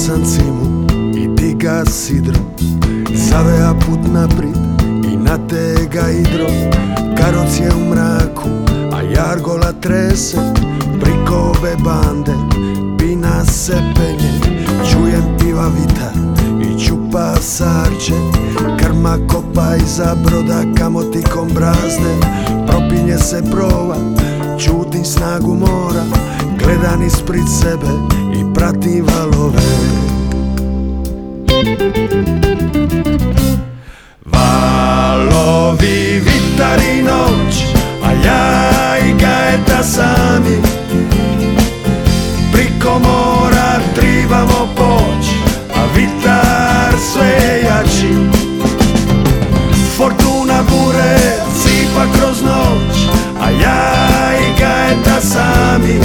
sam cimu i diga sidro, zavea put naprijed i natega idro. Karoc je u mraku, a jargola trese, priko ove bande pina se penje. Čujem piva vitar i čupa sarče, krma kopa iza broda kamotikom brazde. Propinje se brova, čutim snagu mora, gledam ispred sebe i pratim valove. Valovi, vitar i noć, a ja i gajeta sami, priko mora tribamo poć, a vitar sve je jači. Fortuna bure cipa kroz noć, a ja i gajeta sami,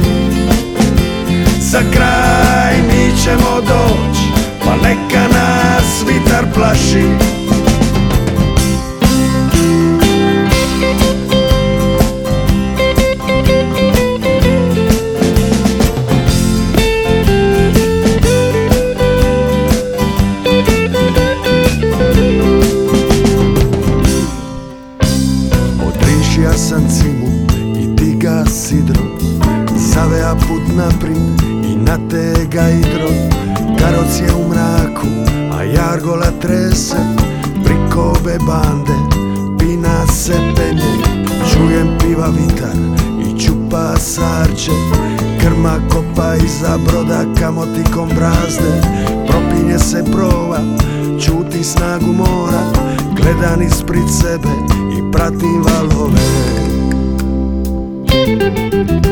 za kraj mi ćemo doć, pa neka nas vitar plaši. Ja sam cimu i diga sidro, zavea put naprijed i natega idro. Karoc je u mraku, a jargola trese, priko ove bande pina se penje. Čujem piva vitar i čupa sarče, krma kopa iza broda kamotikom brazde. Propinje se brova, čutim snagu mora, gledam ispred sebe i pratim valove.